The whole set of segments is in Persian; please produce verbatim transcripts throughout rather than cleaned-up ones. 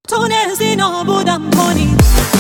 تونستی نابودم کنی.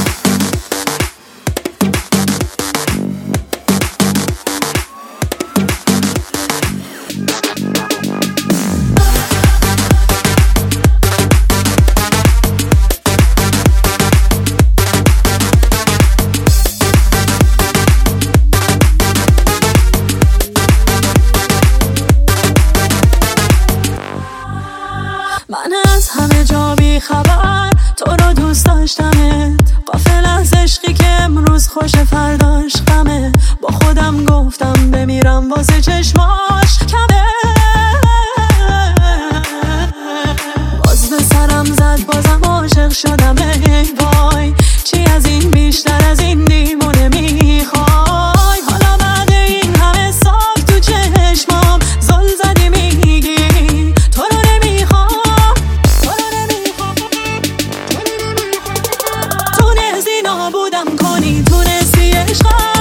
من از همه جا بی خبر تو رو دوست داشتمت، غافل از عشقی که امروز خوش فرداش غمه. با خودم گفتم بمیرم واسه چشماش کمه. باز به سرم زد بازم عاشق شدم. ای وای چی از این بیشتر از این دیوونه میخوای؟ حالا بعد این همه سال تو چشمام زل زدی میگی تو رو نمیخوام. تونستی نابودم کنی، تونستی عشقم